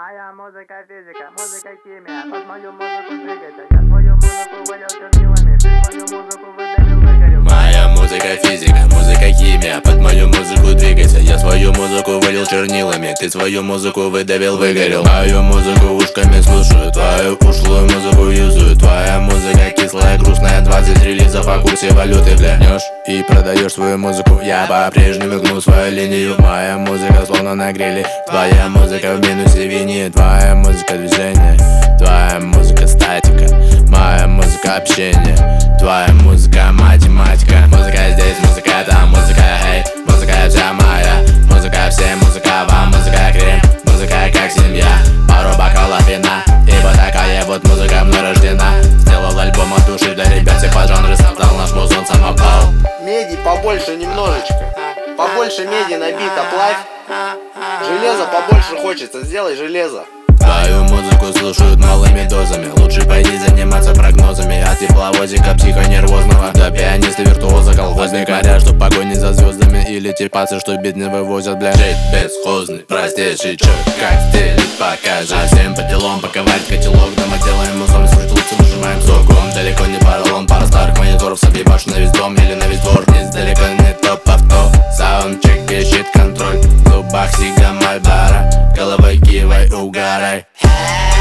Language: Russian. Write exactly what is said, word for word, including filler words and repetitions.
Моя музыка физика, музыка химия. Под мою музыку двигайся. Я свою музыку вылил чернилами, ты свою музыку выдавил, выгорел. Моя музыка физика, музыка химия. Под мою музыку двигайся. Я свою музыку вылил чернилами, ты свою музыку выдавил, выгорел. Мою музыку ушками слушаю, твою ушлую музыку юзаю. Твоя музыка кислая, грустная, двадцать релизов о курсе валюты, бля. Нешь и продаешь свою музыку, я по-прежнему гну свою линию. Моя музыка словно на гриле, твоя музыка в минусе вини. Твоя музыка движение, твоя музыка статика, моя музыка общение, твоя музыка математика. Музыка здесь, музыка там, музыка эй, музыка вся моя, музыка всем, музыка вам, музыка крем, музыка как семья, пару бокалов вина, ибо такая вот музыка мной рождена. Сделал альбом от души для ребят, всех под жанры создал наш музон самопал. Меди побольше немножечко, побольше меди на бит оплавь. Железо побольше хочется, сделай железо. Твою музыку слушают малыми дозами, лучше пойди заниматься прогнозами. От тепловозика психонервозного до пианиста-виртуоза колхозника. Что в погоне за звездами или типасы, что бит не вывозят, бля. Жить бесхозный, простейший чё, как стилит покажи. А всем по делам паковать котелок, дома делаем музон, слушать лучше выжимаем соком. Далеко не поролон, пара старых мониторов, собьебашь на весь дом или на весь двор. Издалека не топ-авто, саундчек ищет контроль. В зубах сига Мальборо, головой кивай, угорай.